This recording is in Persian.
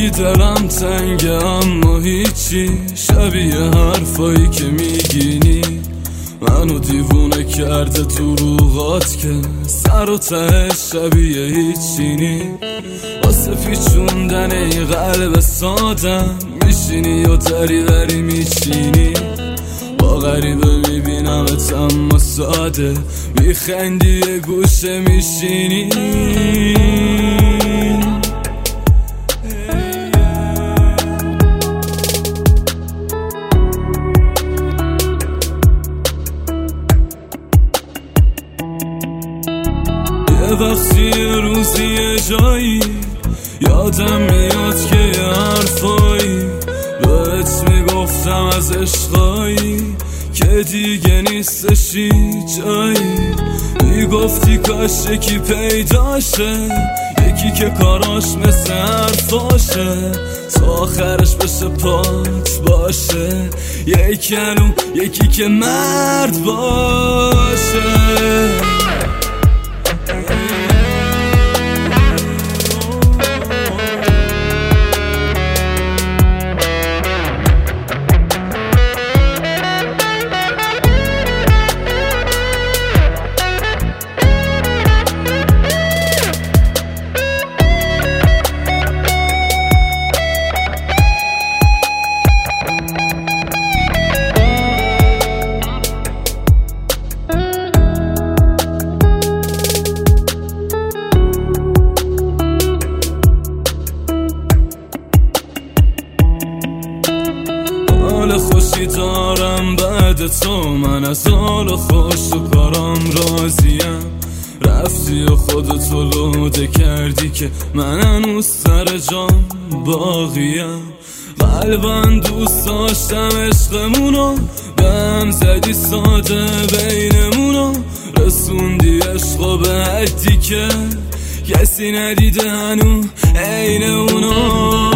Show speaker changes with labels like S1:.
S1: وقتی دلم تنگه اما هیچی، شبیه حرفایی که میگینی منو دیوونه کرده تو روغات که سر و ته شبیه هیچینی. واسه پیچوندن ای قلب سادم میشینی و دریوری میچینی. با غریبه میبینمت اما ساده میخندی یه گوشه میشینی. یه وقتی یه روزی یه جایی یادم میاد که یه حرفایی بهت میگفتم از عشقایی که دیگه نیستشی جایی. میگفتی کاش یکی پیداشه، یکی که کاراش مثل حرفاشه تا آخرش بشه پاک باشه. یکی که مرد باشه. خوشی دارم بعد تو، من از حال خوش تو کارم راضیم. رفتی و خودتو لوده کردی که من هنوز سر جام باقیم. قلبا دوست داشتم عشقمونو، به هم زدی ساده بینمونو. رسوندی عشقو به حدی که کسی ندیده هنو عین اونو.